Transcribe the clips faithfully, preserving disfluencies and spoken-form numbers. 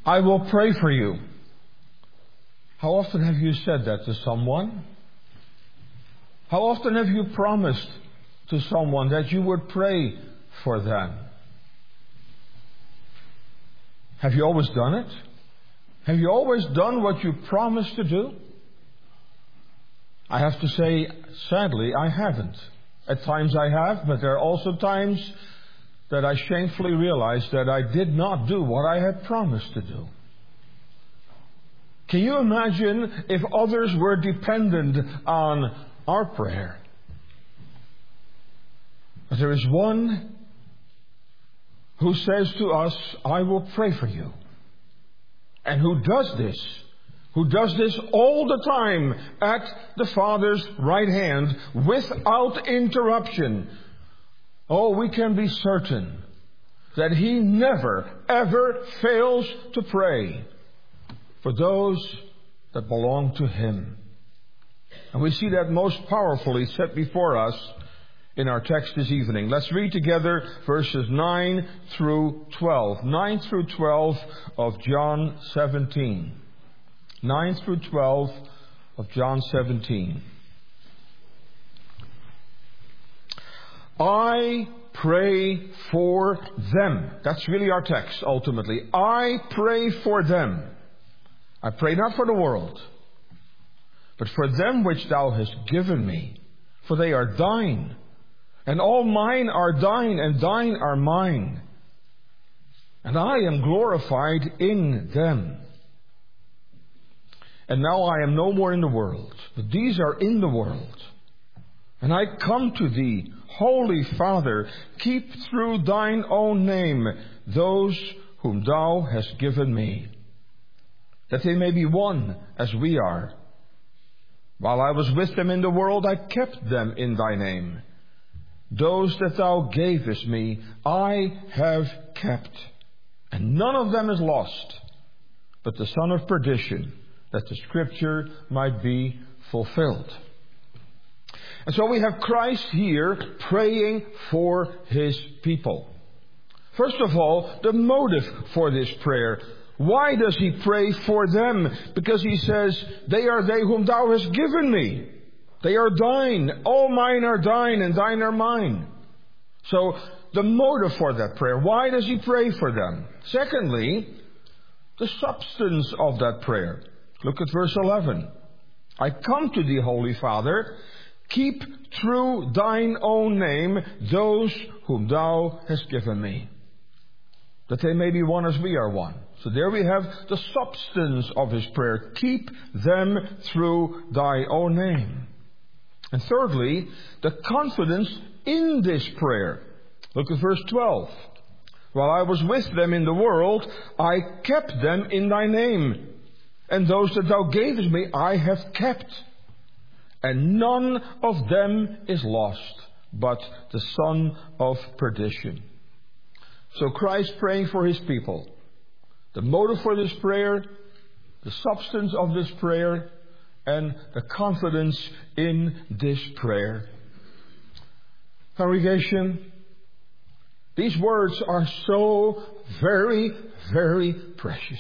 I will pray for you. How often have you said that to someone? How often have you promised to someone that you would pray for them? Have you always done it? Have you always done what you promised to do? I have to say, sadly, I haven't. At times I have, but there are also times that I shamefully realize that I did not do what I had promised to do. Can you imagine if others were dependent on our prayer? But there is one who says to us, I will pray for you. And who does this? Who does this all the time at the Father's right hand without interruption. Oh, we can be certain that He never, ever fails to pray for those that belong to Him. And we see that most powerfully set before us in our text this evening. Let's read together verses nine through twelve. nine through twelve of John seventeen. nine through twelve of John seventeen. I pray for them. That's really our text, ultimately. I pray for them. I pray not for the world, but for them which thou hast given me. For they are thine, and all mine are thine, and thine are mine. And I am glorified in them. And now I am no more in the world, but these are in the world. And I come to thee, Holy Father, keep through thine own name those whom thou hast given me, that they may be one as we are. While I was with them in the world, I kept them in thy name. Those that thou gavest me, I have kept. And none of them is lost, but the son of perdition, that the scripture might be fulfilled. And so we have Christ here praying for His people. First of all, the motive for this prayer. Why does He pray for them? Because He says, they are they whom thou hast given me. They are thine. All mine are thine, and thine are mine. So, the motive for that prayer. Why does He pray for them? Secondly, the substance of that prayer. Look at verse eleven. I come to thee, Holy Father, keep through thine own name those whom thou hast given me, that they may be one as we are one. So there we have the substance of His prayer. Keep them through thy own name. And thirdly, the confidence in this prayer. Look at verse twelve. While I was with them in the world, I kept them in thy name. And those that thou gavest me, I have kept. And none of them is lost, but the son of perdition. So Christ praying for His people. The motive for this prayer, the substance of this prayer, and the confidence in this prayer. Congregation, these words are so very, very precious.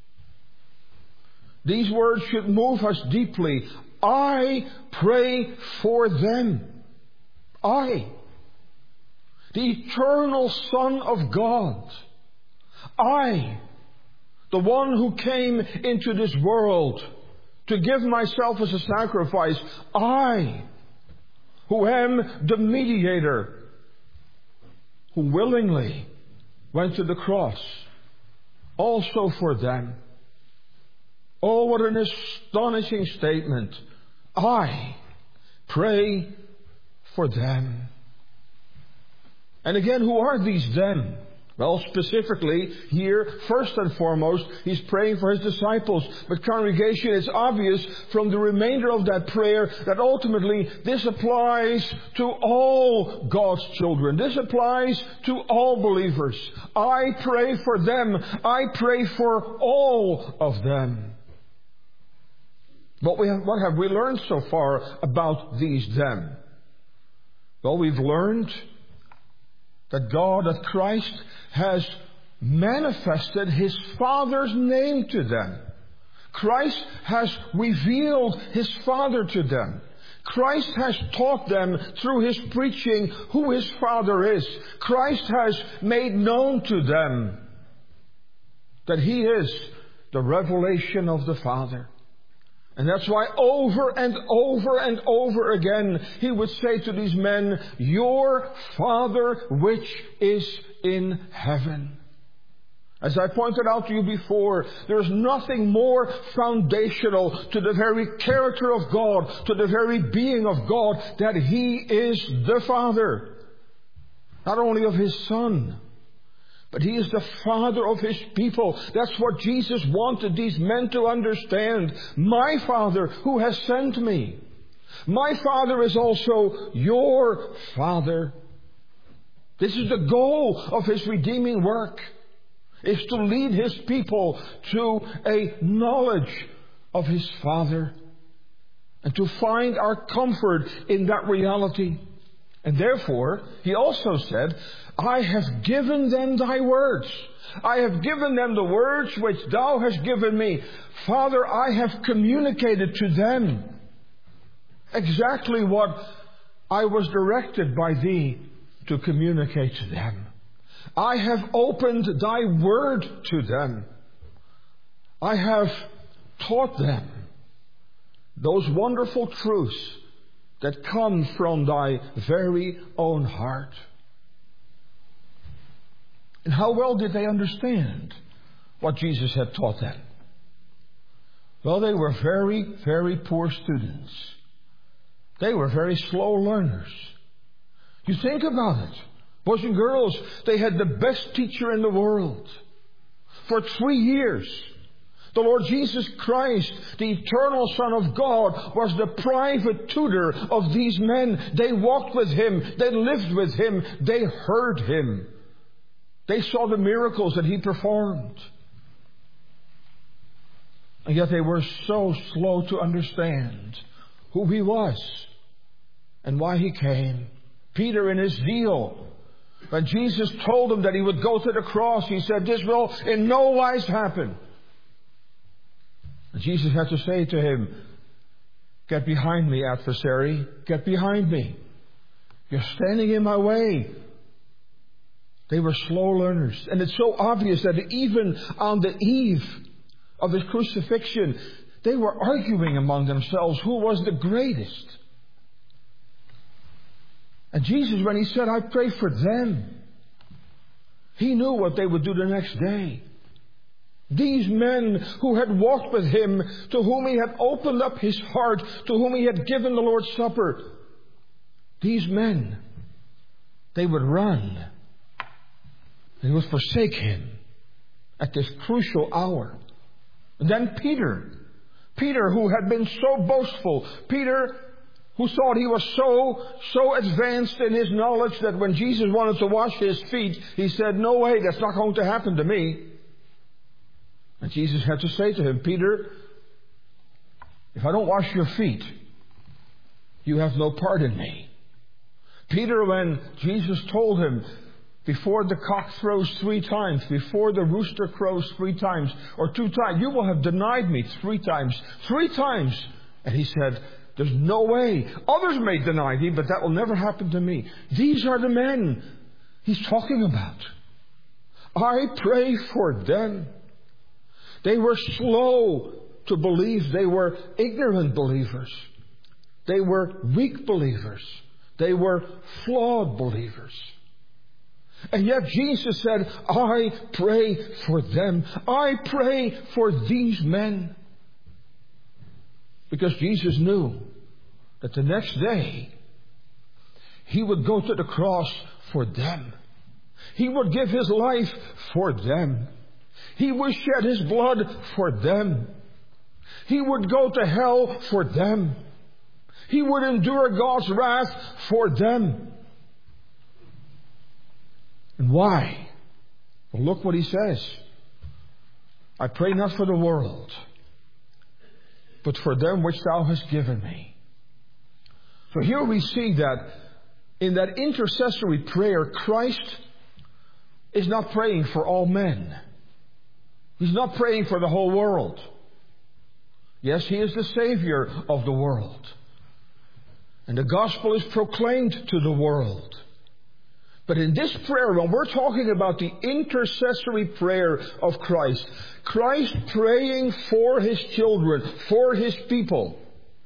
These words should move us deeply. I pray for them. I, the eternal Son of God. I, the one who came into this world to give myself as a sacrifice. I, who am the mediator, who willingly went to the cross, also for them. Oh, what an astonishing statement. I pray for them. And again, who are these them? Well, specifically here, first and foremost, He's praying for His disciples. But congregation, it's obvious from the remainder of that prayer that ultimately this applies to all God's children. This applies to all believers. I pray for them. I pray for all of them. What, we have, what have we learned so far about these them? Well, we've learned that God, that Christ has manifested His Father's name to them. Christ has revealed His Father to them. Christ has taught them through His preaching who His Father is. Christ has made known to them that He is the revelation of the Father. And that's why over and over and over again He would say to these men, "Your Father which is in heaven." As I pointed out to you before, there is nothing more foundational to the very character of God, to the very being of God, that He is the Father. Not only of His Son, but He is the Father of His people. That's what Jesus wanted these men to understand. My Father who has sent me. My Father is also your Father. This is the goal of His redeeming work, is to lead His people to a knowledge of His Father and to find our comfort in that reality. And therefore, He also said, "I have given them thy words. I have given them the words which thou hast given me. Father, I have communicated to them exactly what I was directed by thee to communicate to them. I have opened thy word to them. I have taught them those wonderful truths that come from thy very own heart." And how well did they understand what Jesus had taught them? Well, they were very, very poor students. They were very slow learners. You think about it. Boys and girls, they had the best teacher in the world. For three years, the Lord Jesus Christ, the eternal Son of God, was the private tutor of these men. They walked with Him. They lived with Him. They heard Him. They saw the miracles that He performed. And yet they were so slow to understand who He was and why He came. Peter, in his zeal, when Jesus told him that He would go to the cross, he said, "This will in no wise happen." And Jesus had to say to him, "Get behind me, adversary. Get behind me. You're standing in my way." They were slow learners. And it's so obvious that even on the eve of His crucifixion, they were arguing among themselves who was the greatest. And Jesus, when He said, "I pray for them," He knew what they would do the next day. These men who had walked with Him, to whom He had opened up His heart, to whom He had given the Lord's Supper, these men, they would run. They would forsake Him at this crucial hour. And then Peter, Peter who had been so boastful, Peter who thought he was so, so advanced in his knowledge that when Jesus wanted to wash his feet, he said, "No way, that's not going to happen to me." And Jesus had to say to him, "Peter, if I don't wash your feet, you have no part in me." Peter, when Jesus told him, "Before the cock crows three times, before the rooster crows three times, or two times, you will have denied me three times." Three times. And he said, "There's no way. Others may deny thee, but that will never happen to me." These are the men He's talking about. I pray for them. They were slow to believe. They were ignorant believers. They were weak believers. They were flawed believers. And yet Jesus said, "I pray for them. I pray for these men." Because Jesus knew that the next day He would go to the cross for them. He would give His life for them. He would shed His blood for them. He would go to hell for them. He would endure God's wrath for them. And why? Well, look what He says. "I pray not for the world, but for them which thou hast given me." So here we see that in that intercessory prayer, Christ is not praying for all men. He's not praying for the whole world. Yes, He is the Savior of the world. And the gospel is proclaimed to the world. But in this prayer, when we're talking about the intercessory prayer of Christ, Christ praying for His children, for His people,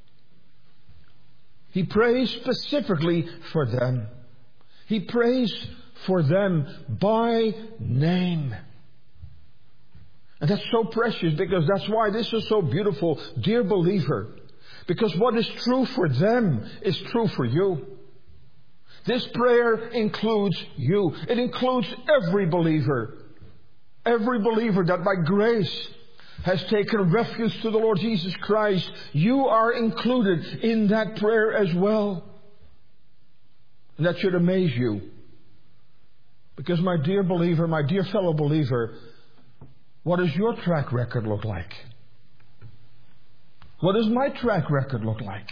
He prays specifically for them. He prays for them by name. And that's so precious, because that's why this is so beautiful, dear believer. Because what is true for them is true for you. This prayer includes you. It includes every believer. Every believer that by grace has taken refuge to the Lord Jesus Christ. You are included in that prayer as well. And that should amaze you. Because my dear believer, my dear fellow believer, what does your track record look like? What does my track record look like?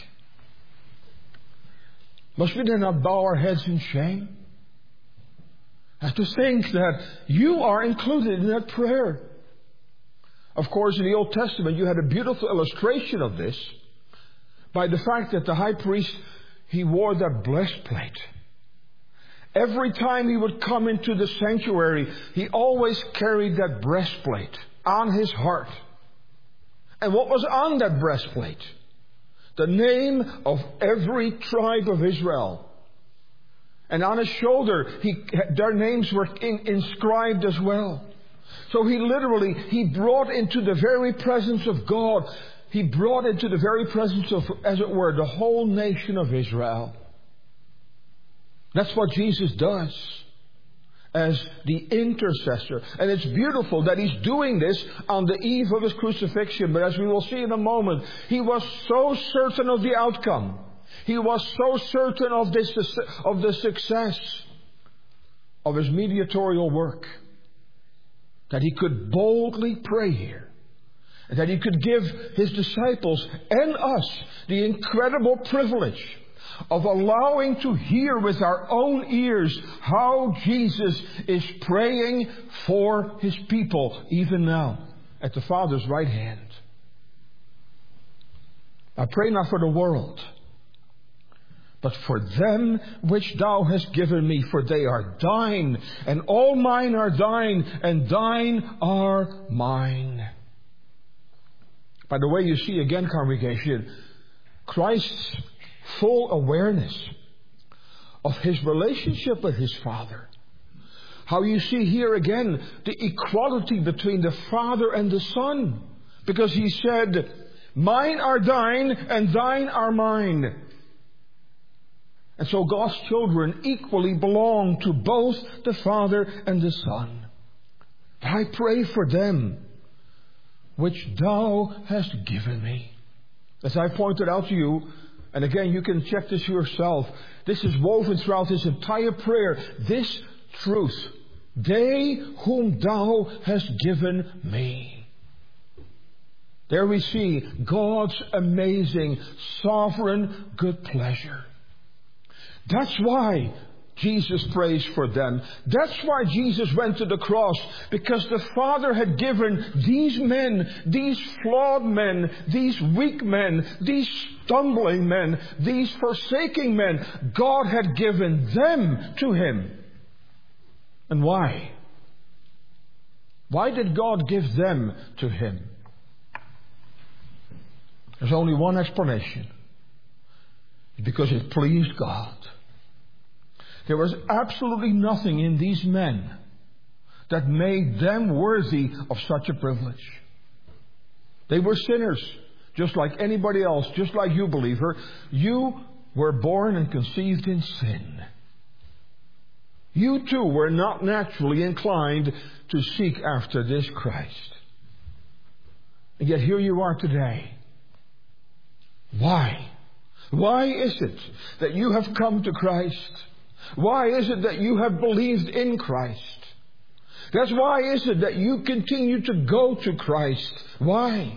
Must we then not bow our heads in shame? And to think that you are included in that prayer. Of course, in the Old Testament, you had a beautiful illustration of this by the fact that the high priest, he wore that breastplate. Every time he would come into the sanctuary, he always carried that breastplate on his heart. And what was on that breastplate? The name of every tribe of Israel. And on his shoulder, he, their names were in, inscribed as well. So he literally, he brought into the very presence of God, he brought into the very presence of, as it were, the whole nation of Israel. That's what Jesus does as the intercessor. And it's beautiful that He's doing this on the eve of His crucifixion. But as we will see in a moment, He was so certain of the outcome. He was so certain of, this, of the success of His mediatorial work that He could boldly pray here. And that He could give His disciples and us the incredible privilege of allowing to hear with our own ears how Jesus is praying for His people even now at the Father's right hand. I pray not for the world, but for them which Thou hast given me, for they are Thine, and all mine are Thine, and Thine are mine. By the way, you see again, congregation, Christ's full awareness of His relationship with His Father. How you see here again the equality between the Father and the Son. Because He said, mine are Thine and Thine are mine. And so God's children equally belong to both the Father and the Son. I pray for them which Thou hast given me. As I pointed out to you, and again, you can check this yourself. This is woven throughout this entire prayer. This truth. They whom Thou hast given me. There we see God's amazing, sovereign, good pleasure. That's why Jesus prays for them. That's why Jesus went to the cross. Because the Father had given these men, these flawed men, these weak men, these stumbling men, these forsaking men, God had given them to Him. And why? Why did God give them to Him? There's only one explanation. Because it pleased God. There was absolutely nothing in these men that made them worthy of such a privilege. They were sinners, just like anybody else, just like you, believer. You were born and conceived in sin. You too were not naturally inclined to seek after this Christ. And yet here you are today. Why? Why is it that you have come to Christ? Why is it that you have believed in Christ? That's why is it that you continue to go to Christ? Why?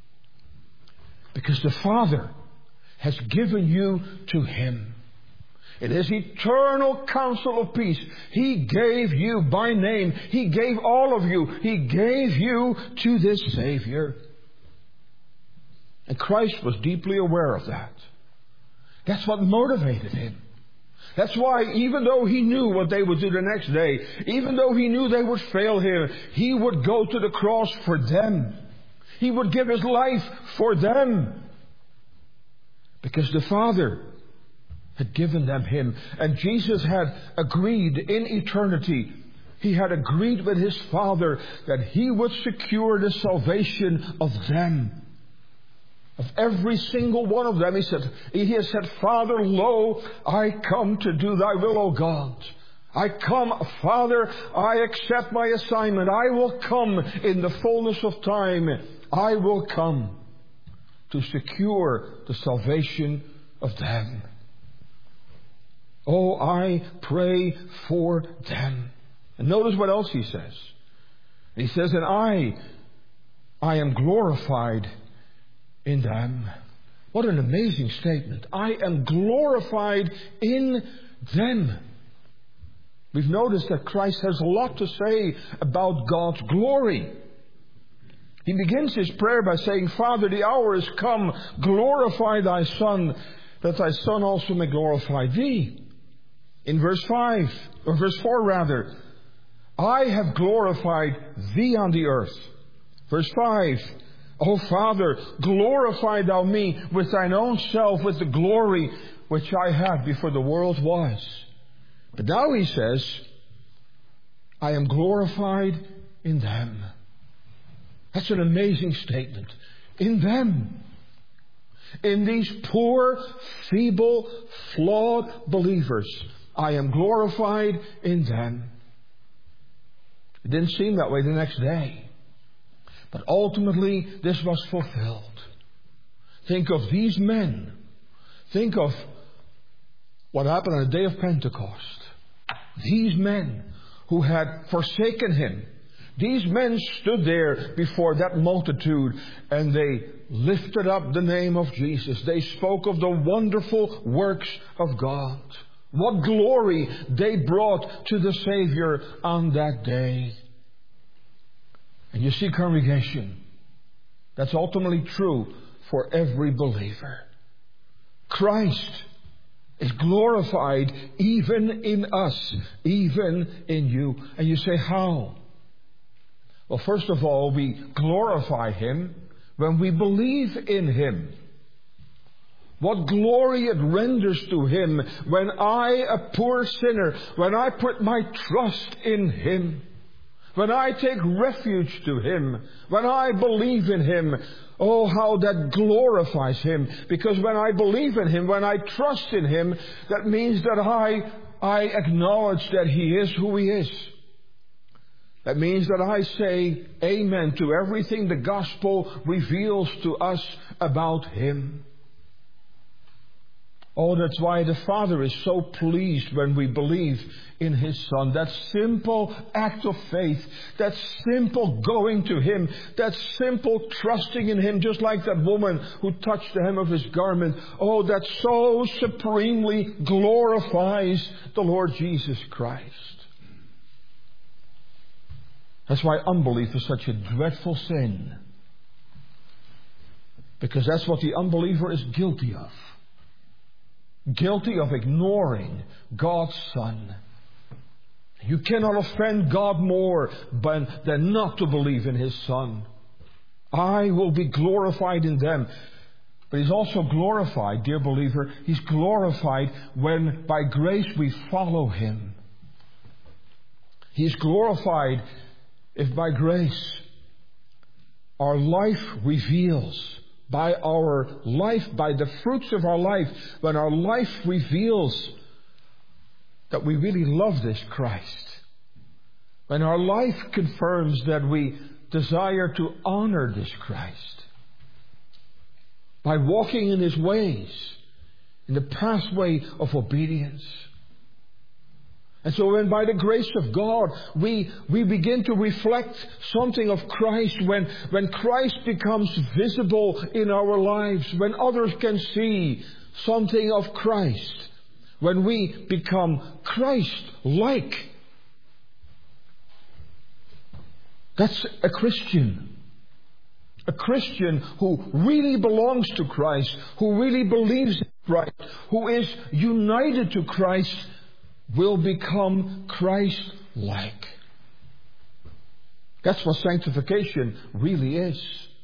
Because the Father has given you to Him. In His eternal counsel of peace, He gave you by name. He gave all of you. He gave you to this Savior. And Christ was deeply aware of that. That's what motivated Him. That's why even though He knew what they would do the next day, even though He knew they would fail Him, He would go to the cross for them. He would give His life for them. Because the Father had given them Him. And Jesus had agreed in eternity. He had agreed with His Father that He would secure the salvation of them. Of every single one of them. He said, He has said, Father, lo, I come to do Thy will, O God. I come, Father, I accept my assignment. I will come in the fullness of time. I will come to secure the salvation of them. Oh, I pray for them. And notice what else He says. He says, and I, I am glorified in them. What an amazing statement. I am glorified in them. We've noticed that Christ has a lot to say about God's glory. He begins His prayer by saying, Father, the hour is come. Glorify Thy Son, that Thy Son also may glorify Thee. In verse five, or verse four rather, I have glorified Thee on the earth. Verse five, O Father, glorify Thou me with Thine own self, with the glory which I had before the world was. But now He says, I am glorified in them. That's an amazing statement. In them. In these poor, feeble, flawed believers, I am glorified in them. It didn't seem that way the next day. But ultimately, this was fulfilled. Think of these men. Think of what happened on the day of Pentecost. These men who had forsaken Him. These men stood there before that multitude and they lifted up the name of Jesus. They spoke of the wonderful works of God. What glory they brought to the Savior on that day. And you see, congregation, that's ultimately true for every believer. Christ is glorified even in us, even in you. And you say, how? Well, first of all, we glorify Him when we believe in Him. What glory it renders to Him when I, a poor sinner, when I put my trust in Him. When I take refuge to Him, when I believe in Him, oh, how that glorifies Him. Because when I believe in Him, when I trust in Him, that means that I, I acknowledge that He is who He is. That means that I say amen to everything the gospel reveals to us about Him. Oh, that's why the Father is so pleased when we believe in His Son. That simple act of faith, that simple going to Him, that simple trusting in Him, just like that woman who touched the hem of His garment. Oh, that so supremely glorifies the Lord Jesus Christ. That's why unbelief is such a dreadful sin. Because that's what the unbeliever is guilty of. Guilty of ignoring God's Son. You cannot offend God more than not to believe in His Son. I will be glorified in them. But He's also glorified, dear believer, He's glorified when by grace we follow Him. He's glorified if by grace our life reveals, by our life, by the fruits of our life, when our life reveals that we really love this Christ. When our life confirms that we desire to honor this Christ. By walking in His ways, in the pathway of obedience. And so when by the grace of God we, we begin to reflect something of Christ, when, when Christ becomes visible in our lives, when others can see something of Christ, when we become Christ-like. That's a Christian. A Christian who really belongs to Christ, who really believes in Christ, who is united to Christ, will become Christ-like. That's what sanctification really is.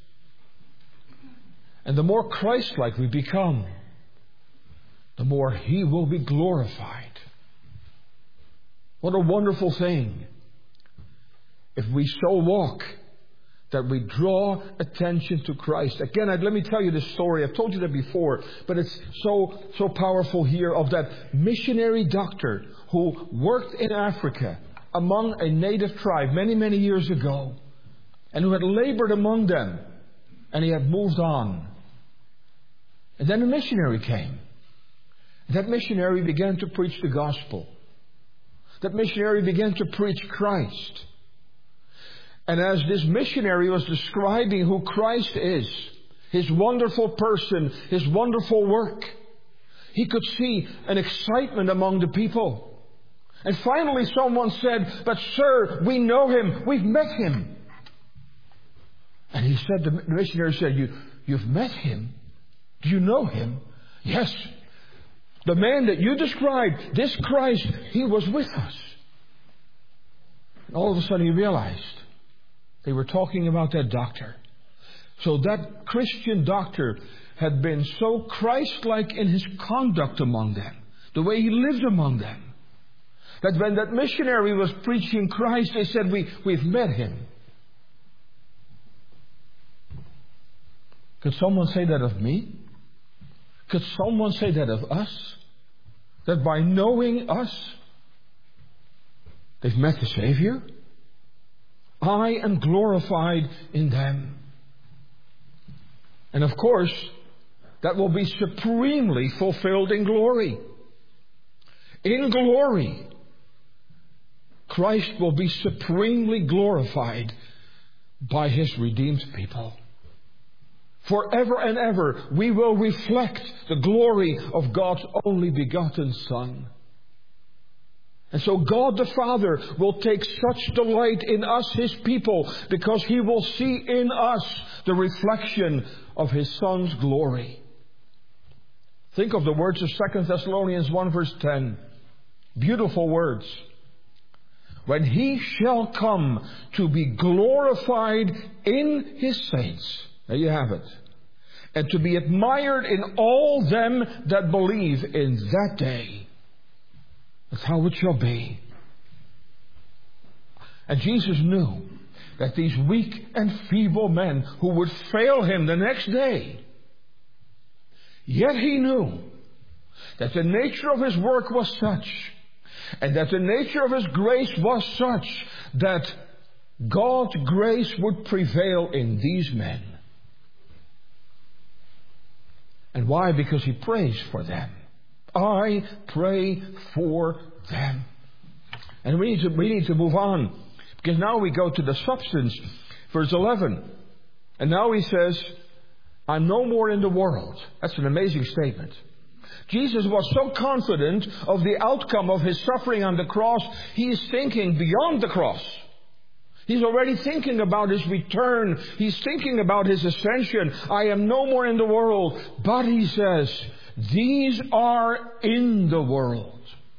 And the more Christ-like we become, the more He will be glorified. What a wonderful thing if we so walk that we draw attention to Christ. Again, I'd, let me tell you this story. I've told you that before, but it's so so powerful here, of that missionary doctor who worked in Africa among a native tribe many, many years ago, and who had labored among them, and he had moved on. And then a missionary came. That missionary began to preach the gospel. That missionary began to preach Christ. And as this missionary was describing who Christ is, His wonderful person, His wonderful work, he could see an excitement among the people. And finally someone said, "But sir, we know Him. We've met Him." And he said, the missionary said, you, you've met Him? Do you know Him? Yes. The man that you described, this Christ, He was with us. And all of a sudden he realized they were talking about that doctor. So that Christian doctor had been so Christ-like in his conduct among them, the way he lived among them, that when that missionary was preaching Christ, they said, we, we've met Him. Could someone say that of me? Could someone say that of us? That by knowing us, they've met the Savior? I am glorified in them. And of course, that will be supremely fulfilled in glory. In glory, Christ will be supremely glorified by His redeemed people. Forever and ever, we will reflect the glory of God's only begotten Son. And so God the Father will take such delight in us, His people, because He will see in us the reflection of His Son's glory. Think of the words of Second Thessalonians one verse ten. Beautiful words. When He shall come to be glorified in His saints. There you have it. And to be admired in all them that believe in that day. That's how it shall be. And Jesus knew that these weak and feeble men who would fail Him the next day, yet He knew that the nature of His work was such, and that the nature of His grace was such, that God's grace would prevail in these men. And why? Because He prays for them. I pray for them. And we need to, we need to move on. Because now we go to the substance. Verse eleven. And now He says, I'm no more in the world. That's an amazing statement. Jesus was so confident of the outcome of His suffering on the cross, He is thinking beyond the cross. He's already thinking about His return. He's thinking about His ascension. I am no more in the world. But He says, these are in the world.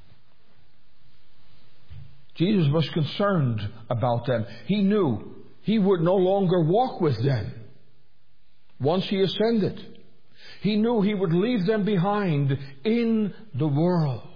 Jesus was concerned about them. He knew He would no longer walk with them once He ascended. He knew He would leave them behind in the world.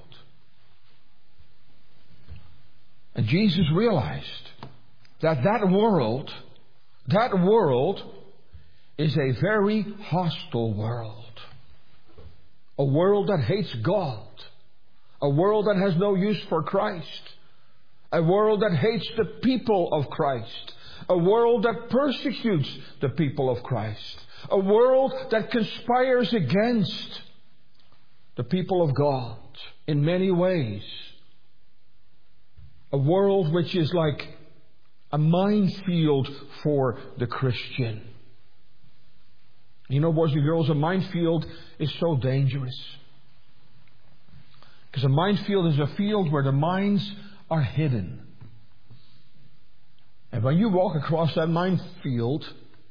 And Jesus realized that that world, that world is a very hostile world. A world that hates God. A world that has no use for Christ. A world that hates the people of Christ. A world that persecutes the people of Christ. A world that conspires against the people of God in many ways. A world which is like a minefield for the Christian. You know, boys and girls, a minefield is so dangerous. Because a minefield is a field where the mines are hidden. And when you walk across that minefield,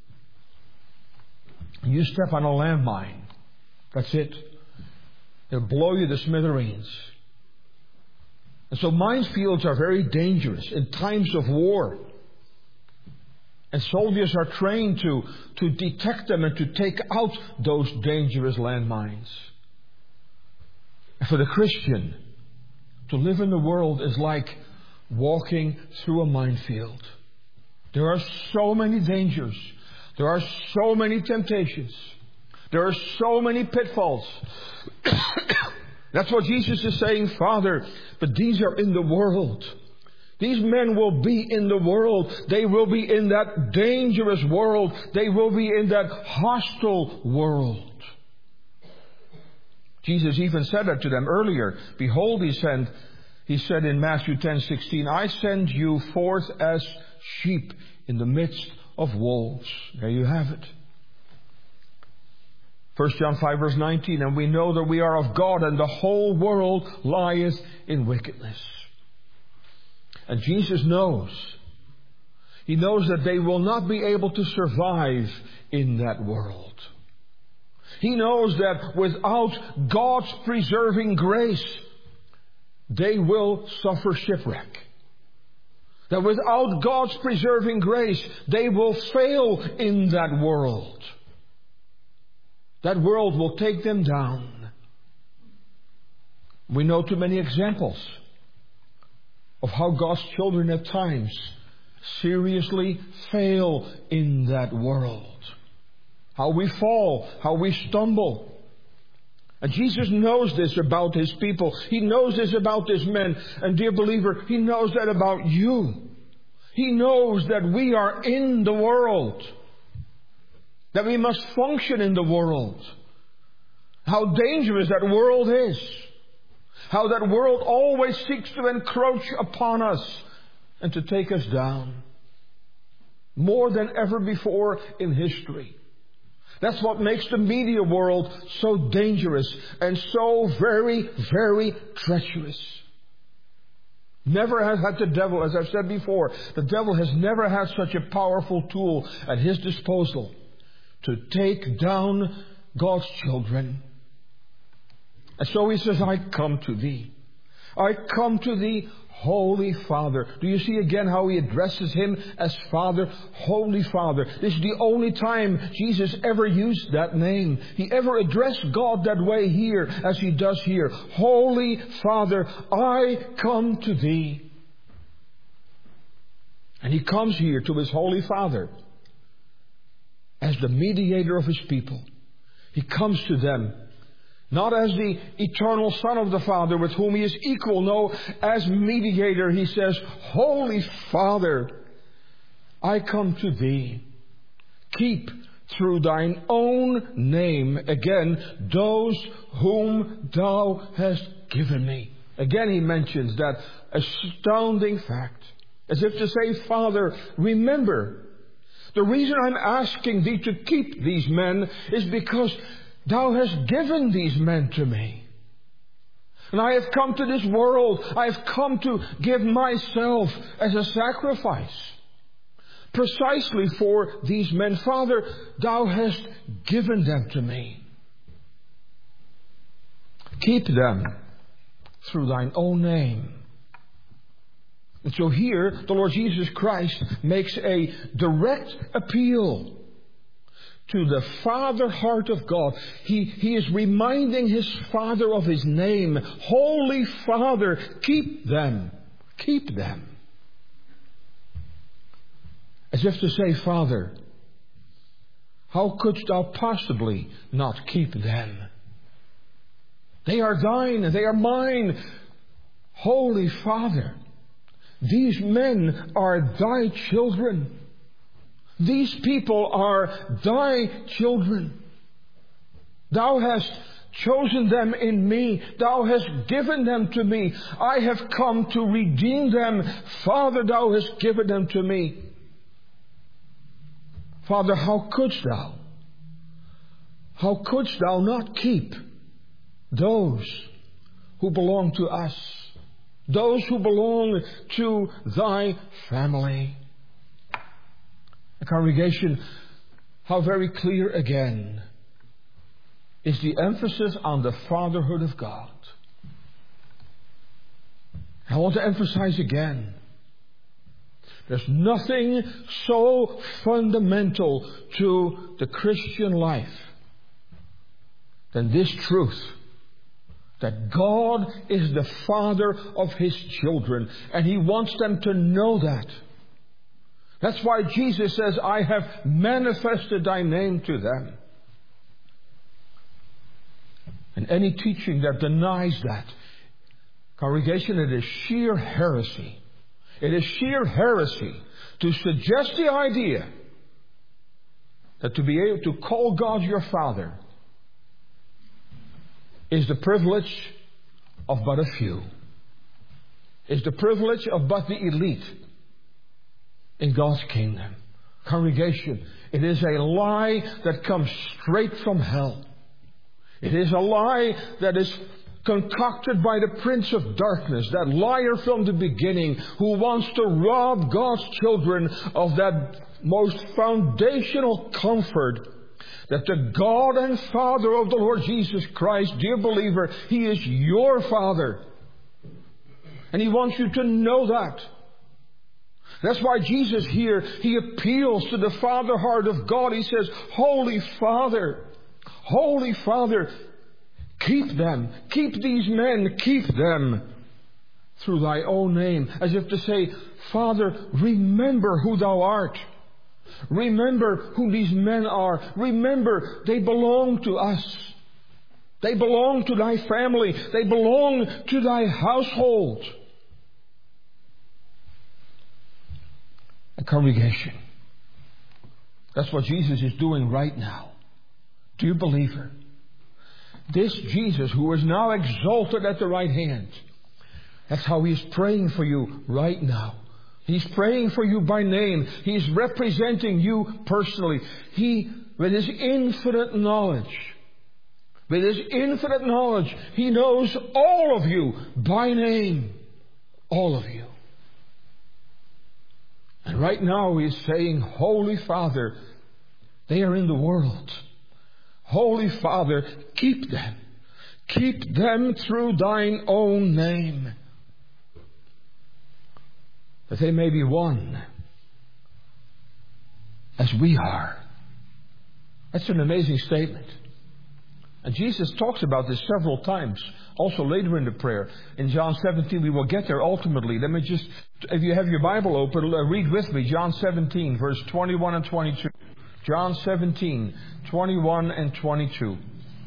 you step on a landmine. That's it. It'll blow you to smithereens. And so minefields are very dangerous in times of war. And soldiers are trained to, to detect them and to take out those dangerous landmines. And for the Christian, to live in the world is like walking through a minefield. There are so many dangers. There are so many temptations. There are so many pitfalls. That's what Jesus is saying, Father, but these are in the world. These men will be in the world. They will be in that dangerous world. They will be in that hostile world. Jesus even said that to them earlier. Behold, he said, he said in Matthew ten sixteen, I send you forth as sheep in the midst of wolves. There you have it. First John five verse nineteen, and we know that we are of God, and the whole world lieth in wickedness. And Jesus knows. He knows that they will not be able to survive in that world. He knows that without God's preserving grace, they will suffer shipwreck. That without God's preserving grace, they will fail in that world. That world will take them down. We know too many examples of how God's children at times seriously fail in that world. How we fall, how we stumble. And Jesus knows this about His people. He knows this about this men. And dear believer, He knows that about you. He knows that we are in the world. That we must function in the world. How dangerous that world is. How that world always seeks to encroach upon us and to take us down. More than ever before in history. That's what makes the media world so dangerous and so very, very treacherous. Never has had the devil, as I've said before, the devil has never had such a powerful tool at his disposal to take down God's children. And so he says, I come to thee. I come to thee, Holy Father. Do you see again how he addresses him as Father? Holy Father. This is the only time Jesus ever used that name. He ever addressed God that way here as he does here. Holy Father, I come to thee. And he comes here to his Holy Father as the mediator of his people. He comes to them not as the eternal Son of the Father with whom he is equal. No, as mediator he says, Holy Father, I come to thee. Keep through thine own name, again, those whom thou hast given me. Again he mentions that astounding fact. As if to say, Father, remember, the reason I'm asking thee to keep these men is because thou hast given these men to me. And I have come to this world. I have come to give myself as a sacrifice. Precisely for these men. Father, thou hast given them to me. Keep them through thine own name. And so here, the Lord Jesus Christ makes a direct appeal to the Father heart of God. He, he is reminding His Father of His name. Holy Father, keep them. Keep them. As if to say, Father, how couldst thou possibly not keep them? They are thine, they are mine. Holy Father, these men are thy children. These people are thy children. Thou hast chosen them in me. Thou hast given them to me. I have come to redeem them. Father, thou hast given them to me. Father, how couldst thou? How couldst thou not keep those who belong to us, those who belong to thy family. The congregation, how very clear again is the emphasis on the fatherhood of God. I want to emphasize again, there's nothing so fundamental to the Christian life than this truth, that God is the Father of His children, and He wants them to know that. That's why Jesus says, I have manifested thy name to them. And any teaching that denies that, congregation, it is sheer heresy. It is sheer heresy to suggest the idea that to be able to call God your Father is the privilege of but a few, is the privilege of but the elite in God's kingdom. Congregation, it is a lie that comes straight from hell. It is a lie that is concocted by the prince of darkness, that liar from the beginning, who wants to rob God's children of that most foundational comfort, that the God and Father of the Lord Jesus Christ, dear believer, He is your Father. And He wants you to know that. That's why Jesus here, He appeals to the Father heart of God. He says, Holy Father, Holy Father, keep them, keep these men, keep them through thy own name. As if to say, Father, remember who thou art. Remember who these men are. Remember, they belong to us. They belong to thy family. They belong to thy household. A congregation. That's what Jesus is doing right now. Dear believer, this Jesus who is now exalted at the right hand, that's how He is praying for you right now. He's praying for you by name. He's representing you personally. He, with His infinite knowledge, with His infinite knowledge, He knows all of you by name. All of you. And right now He's saying, Holy Father, they are in the world. Holy Father, keep them. Keep them through thine own name, that they may be one as we are. That's an amazing statement. And Jesus talks about this several times, also later in the prayer. In John seventeen, we will get there ultimately. Let me just, if you have your Bible open, read with me John seventeen, verse twenty-one and twenty-two. John seventeen, twenty-one and twenty-two.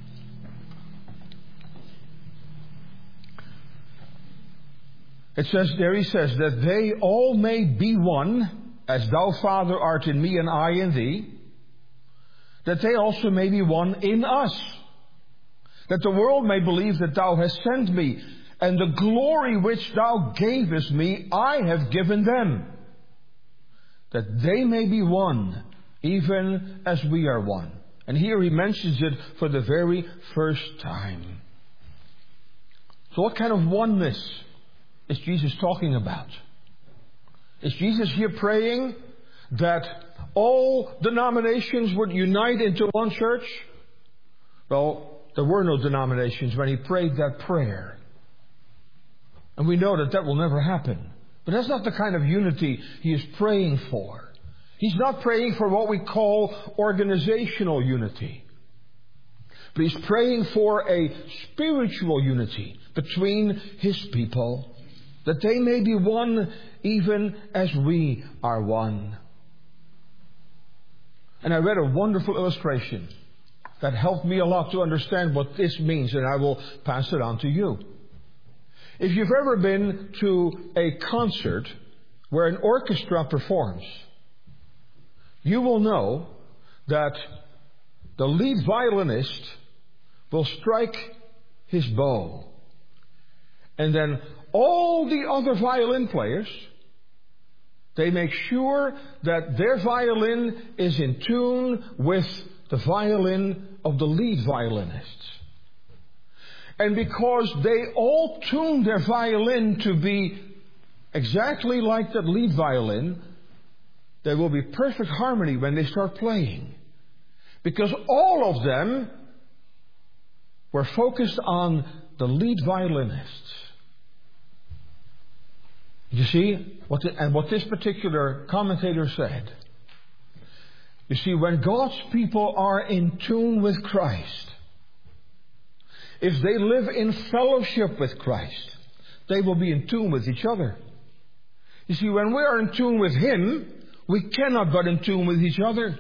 It says there, He says, that they all may be one, as thou, Father, art in me and I in thee, that they also may be one in us, that the world may believe that thou hast sent me, and the glory which thou gavest me I have given them, that they may be one, even as we are one. And here He mentions it for the very first time. So what kind of oneness is Jesus talking about? Is Jesus here praying that all denominations would unite into one church? Well, there were no denominations when He prayed that prayer. And we know that that will never happen. But that's not the kind of unity He is praying for. He's not praying for what we call organizational unity. But He's praying for a spiritual unity between His people, that they may be one even as we are one. And I read a wonderful illustration that helped me a lot to understand what this means, and I will pass it on to you. If you've ever been to a concert where an orchestra performs, you will know that the lead violinist will strike his bow, and then all the other violin players, they make sure that their violin is in tune with the violin of the lead violinist. And because they all tune their violin to be exactly like that lead violin, there will be perfect harmony when they start playing. Because all of them were focused on the lead violinists. You see, what the, and what this particular commentator said. You see, when God's people are in tune with Christ, if they live in fellowship with Christ, they will be in tune with each other. You see, when we are in tune with Him, we cannot but in tune with each other.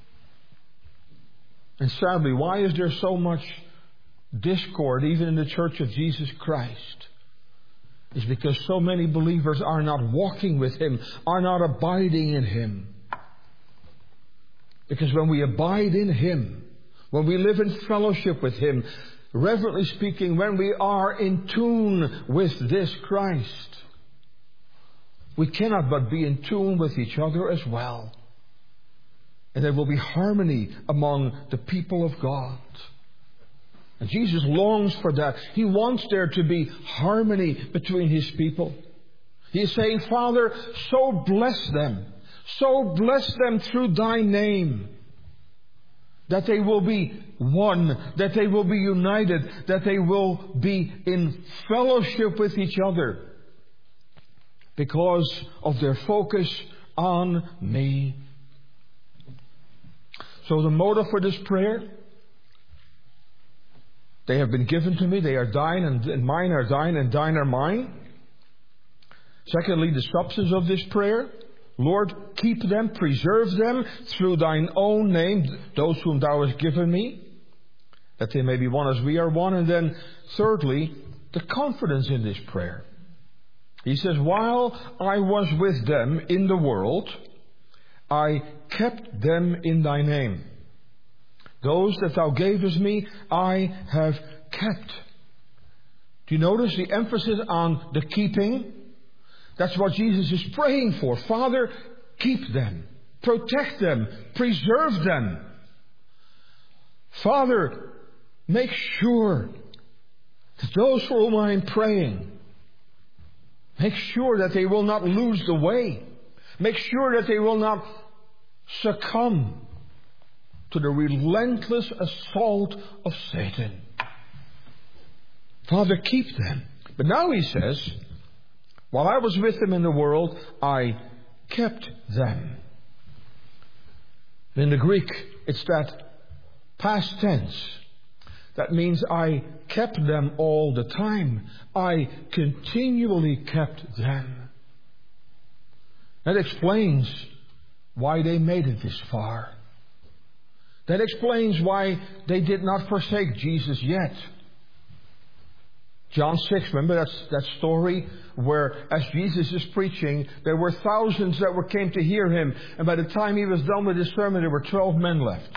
And sadly, why is there so much discord even in the Church of Jesus Christ? It's because so many believers are not walking with Him, are not abiding in Him. Because when we abide in Him, when we live in fellowship with Him, reverently speaking, when we are in tune with this Christ, we cannot but be in tune with each other as well. And there will be harmony among the people of God. And Jesus longs for that. He wants there to be harmony between His people. He is saying, Father, so bless them. So bless them through Thy name. That they will be one. That they will be united. That they will be in fellowship with each other. Because of their focus on me. So the motive for this prayer, they have been given to me. They are thine, and mine are thine, and thine are mine. Secondly, the substance of this prayer. Lord, keep them, preserve them through thine own name, those whom thou hast given me, that they may be one as we are one. And then thirdly, the confidence in this prayer. He says, while I was with them in the world, I kept them in thy name. Those that thou gavest me, I have kept. Do you notice the emphasis on the keeping? That's what Jesus is praying for. Father, keep them. Protect them. Preserve them. Father, make sure that those for whom I am praying, make sure that they will not lose the way. Make sure that they will not succumb to the relentless assault of Satan. Father, keep them. But now he says, while I was with them in the world, I kept them. In the Greek, it's that past tense. That means I kept them all the time. I continually kept them. That explains why they made it this far. That explains why they did not forsake Jesus yet. John six, remember that, that story where as Jesus is preaching, there were thousands that were came to hear Him. And by the time He was done with His sermon, there were twelve men left.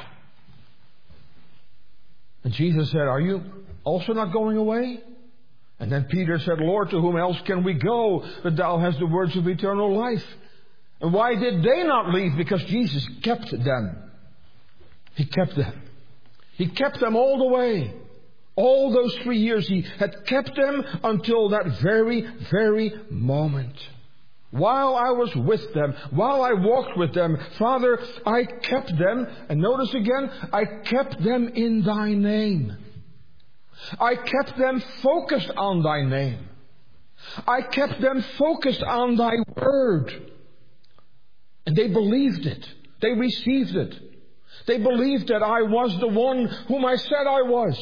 And Jesus said, are you also not going away? And then Peter said, Lord, to whom else can we go that thou hast the words of eternal life? And why did they not leave? Because Jesus kept them. He kept them. He kept them all the way. All those three years He had kept them until that very, very moment. While I was with them, while I walked with them, Father, I kept them. And notice again, I kept them in thy name. I kept them focused on thy name. I kept them focused on thy word. And they believed it. They received it. They believed that I was the one whom I said I was.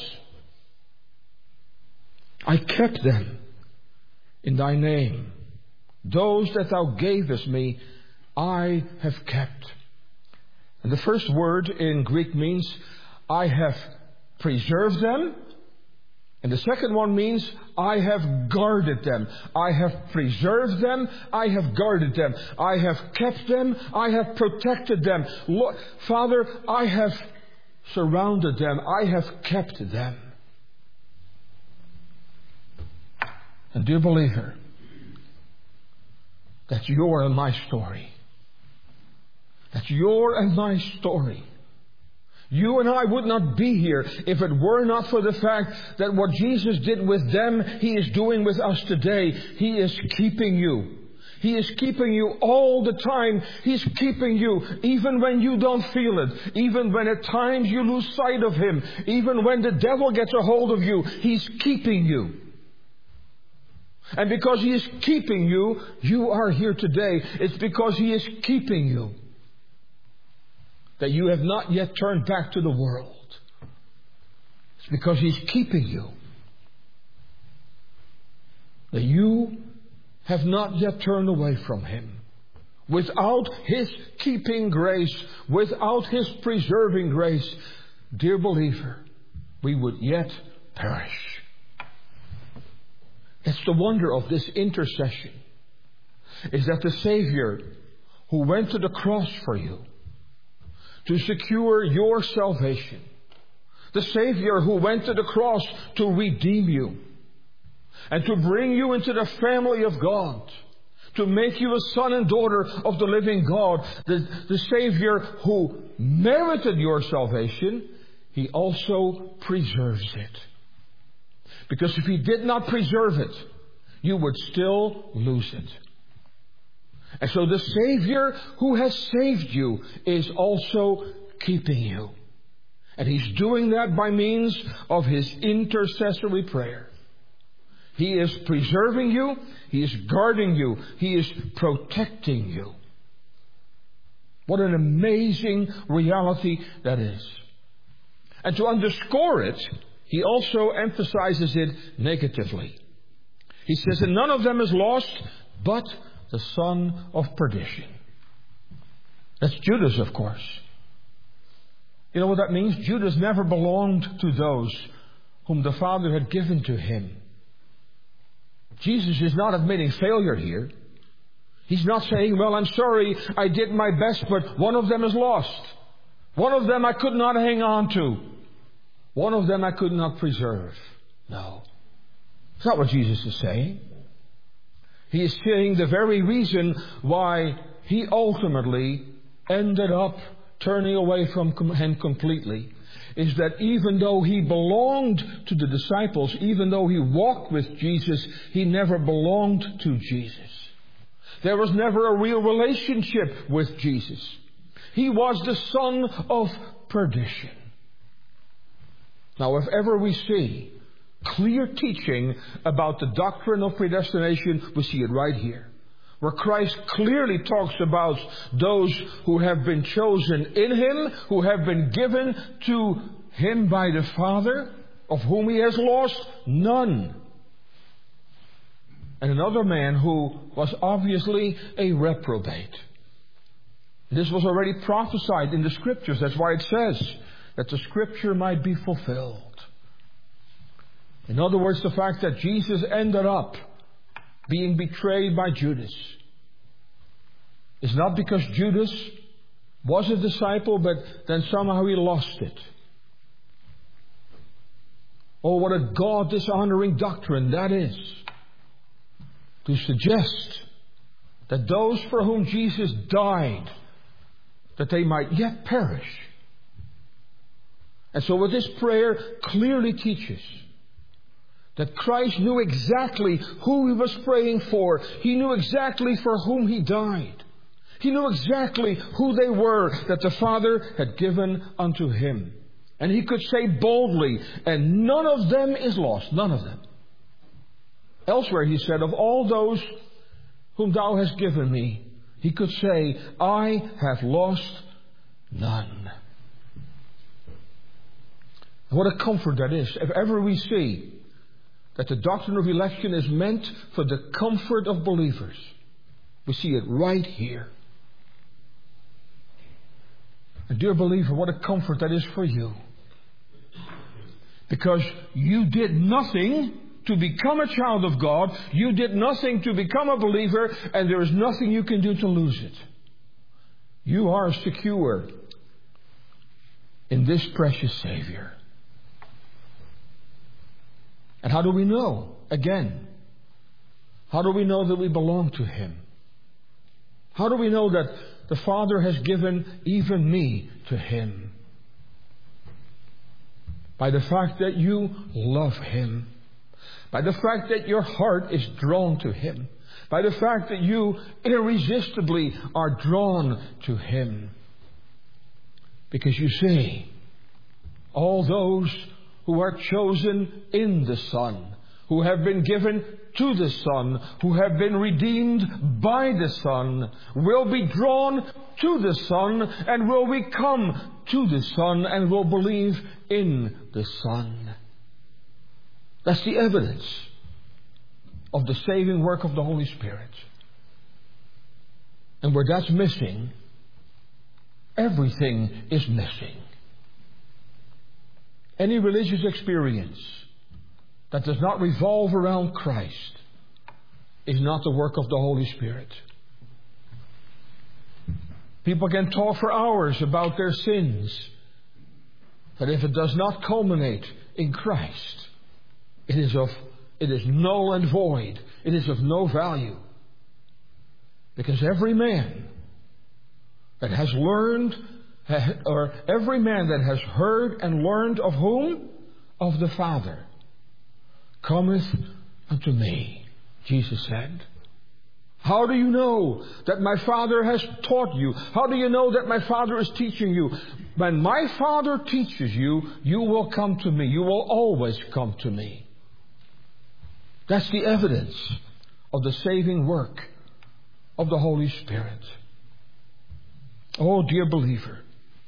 I kept them in thy name. Those that thou gavest me, I have kept. And the first word in Greek means, I have preserved them. And the second one means, I have guarded them. I have preserved them. I have guarded them. I have kept them. I have protected them. Lord, Father, I have surrounded them. I have kept them. And dear believer, that's your and my story. That's your and my story. You and I would not be here if it were not for the fact that what Jesus did with them, He is doing with us today. He is keeping you. He is keeping you all the time. He's keeping you even when you don't feel it. Even when at times you lose sight of Him. Even when the devil gets a hold of you. He's keeping you. And because He is keeping you, you are here today. It's because He is keeping you that you have not yet turned back to the world. It's because He's keeping you that you have not yet turned away from Him. Without His keeping grace, without His preserving grace, dear believer, we would yet perish. That's the wonder of this intercession, is that the Savior who went to the cross for you to secure your salvation, the Savior who went to the cross to redeem you and to bring you into the family of God, to make you a son and daughter of the living God, the, the Savior who merited your salvation, He also preserves it. Because if He did not preserve it, you would still lose it. And so the Savior who has saved you is also keeping you. And He's doing that by means of His intercessory prayer. He is preserving you. He is guarding you. He is protecting you. What an amazing reality that is. And to underscore it, He also emphasizes it negatively. He says, and none of them is lost, but the son of perdition. That's Judas, of course. You know what that means? Judas never belonged to those whom the Father had given to him. Jesus is not admitting failure here. He's not saying, well, I'm sorry, I did my best, but one of them is lost. One of them I could not hang on to. One of them I could not preserve. No. That's not what Jesus is saying. He is saying the very reason why He ultimately ended up turning away from Him completely is that even though He belonged to the disciples, even though He walked with Jesus, He never belonged to Jesus. There was never a real relationship with Jesus. He was the son of perdition. Now, if ever we see clear teaching about the doctrine of predestination, we see it right here, where Christ clearly talks about those who have been chosen in Him, who have been given to Him by the Father, of whom He has lost none. And another man who was obviously a reprobate. This was already prophesied in the Scriptures. That's why it says that the Scripture might be fulfilled. In other words, the fact that Jesus ended up being betrayed by Judas is not because Judas was a disciple, but then somehow he lost it. Oh, what a God dishonoring doctrine that is. To suggest that those for whom Jesus died, that they might yet perish. And so what this prayer clearly teaches, that Christ knew exactly who He was praying for. He knew exactly for whom He died. He knew exactly who they were that the Father had given unto Him. And He could say boldly, and none of them is lost. None of them. Elsewhere He said, of all those whom Thou hast given me, He could say, I have lost none. And what a comfort that is. If ever we see that the doctrine of election is meant for the comfort of believers, we see it right here. And dear believer, what a comfort that is for you. Because you did nothing to become a child of God. You did nothing to become a believer, and there is nothing you can do to lose it. You are secure in this precious Savior. And how do we know? Again, how do we know that we belong to Him? How do we know that the Father has given even me to Him? by the fact that you love Him, by the fact that your heart is drawn to Him, by the fact that you irresistibly are drawn to Him. Because you see, all those who are chosen in the Son, who have been given to the Son, who have been redeemed by the Son, will be drawn to the Son and will become to the Son and will believe in the Son. That's the evidence of the saving work of the Holy Spirit. And where that's missing, everything is missing. Any religious experience that does not revolve around Christ is not the work of the Holy Spirit. People can talk for hours about their sins, but if it does not culminate in Christ, it is of it is null and void. It is of no value. Because every man that has learned, or every man that has heard and learned of whom? Of the Father, cometh unto me, Jesus said. How do you know that my Father has taught you? How do you know that my Father is teaching you? When my Father teaches you, you will come to me. You will always come to me. That's the evidence of the saving work of the Holy Spirit. Oh, dear believer,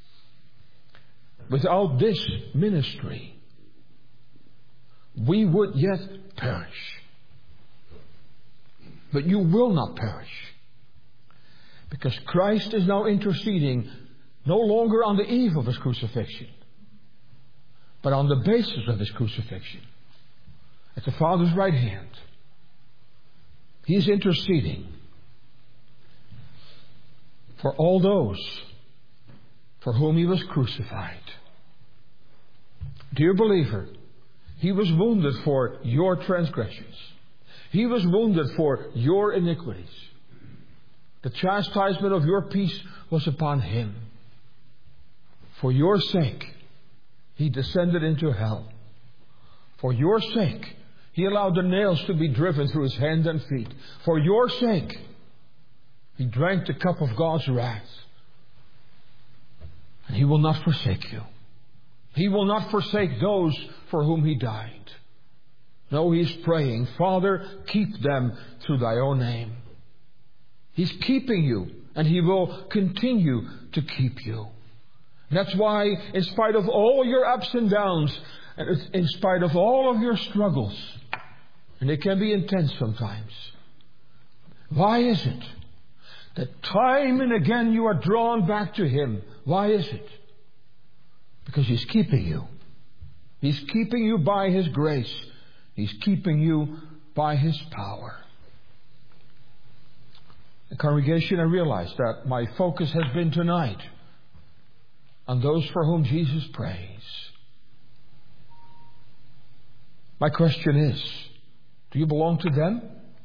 without this ministry, we would yet perish. But you will not perish, because Christ is now interceding no longer on the eve of His crucifixion, but on the basis of His crucifixion. At the Father's right hand, He is interceding for all those for whom He was crucified. Dear believer, He was wounded for your transgressions. He was wounded for your iniquities. The chastisement of your peace was upon Him. For your sake, He descended into hell. For your sake, He allowed the nails to be driven through His hands and feet. For your sake, He drank the cup of God's wrath. And He will not forsake you. He will not forsake those for whom He died. No, He's praying, Father, keep them through Thy own name. He's keeping you, and He will continue to keep you. That's why, in spite of all your ups and downs, and in spite of all of your struggles, and they can be intense sometimes, why is it that time and again you are drawn back to Him? Why is it? Because He's keeping you. He's keeping you by His grace. He's keeping you by His power. The congregation, I realize that my focus has been tonight on those for whom Jesus prays. My question is, do you belong to them?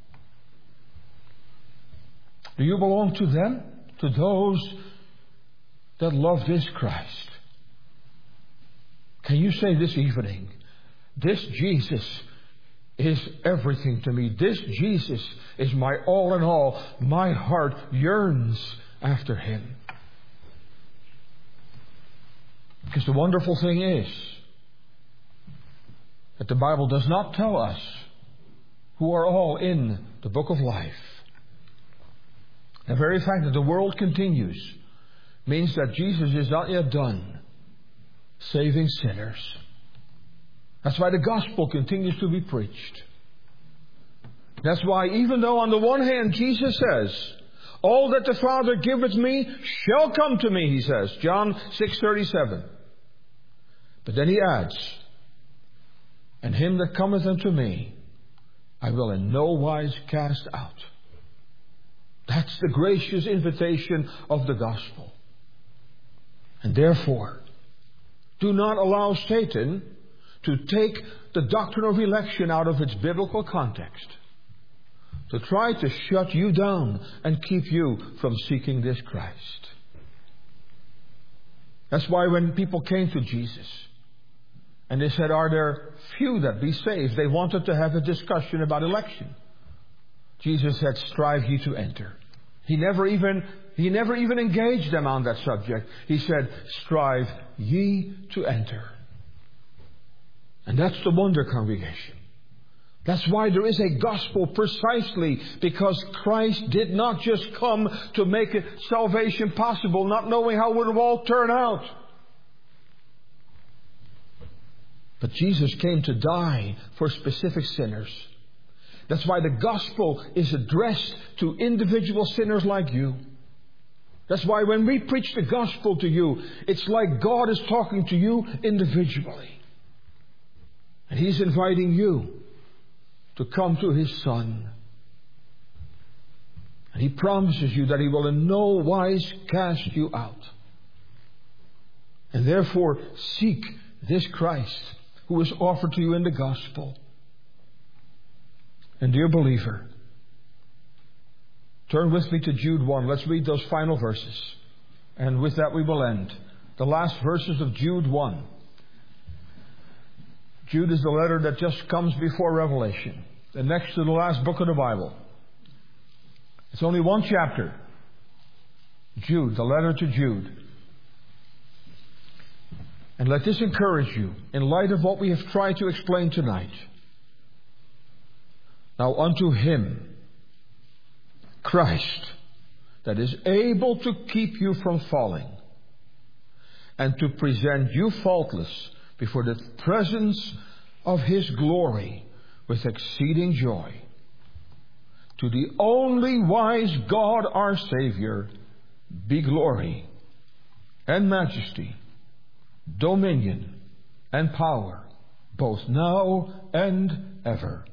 Do you belong to them? To those that love this Christ? Can you say this evening, this Jesus is everything to me. This Jesus is my all in all. My heart yearns after Him. Because the wonderful thing is that the Bible does not tell us who are all in the book of life. The very fact that the world continues means that Jesus is not yet done saving sinners. That's why the gospel continues to be preached. That's why, even though on the one hand Jesus says, all that the Father giveth me shall come to me, He says, John six thirty-seven. But then He adds, and him that cometh unto me I will in no wise cast out. That's the gracious invitation of the gospel. And therefore, do not allow Satan to take the doctrine of election out of its biblical context, to try to shut you down and keep you from seeking this Christ. That's why when people came to Jesus And they said, are there few that be saved? They wanted to have a discussion about election. Jesus said, strive ye to enter. He never even, he never even engaged them on that subject. He said, strive ye to enter. And that's the wonder, congregation. That's why there is a gospel, precisely because Christ did not just come to make salvation possible, not knowing how it would all turn out. But Jesus came to die for specific sinners. That's why the gospel is addressed to individual sinners like you. That's why when we preach the gospel to you, it's like God is talking to you individually. And He's inviting you to come to His Son. And He promises you that He will in no wise cast you out. And therefore seek this Christ who is offered to you in the gospel. And dear believer, turn with me to Jude one. Let's read those final verses. And with that we will end. The last verses of Jude one. Jude is the letter that just comes before Revelation. And next to the last book of the Bible. It's only one chapter. Jude, the letter to Jude. And let this encourage you in light of what we have tried to explain tonight. Now unto Him, Christ, that is able to keep you from falling and to present you faultless before the presence of His glory with exceeding joy. To the only wise God our Savior be glory and majesty, dominion and power, both now and ever.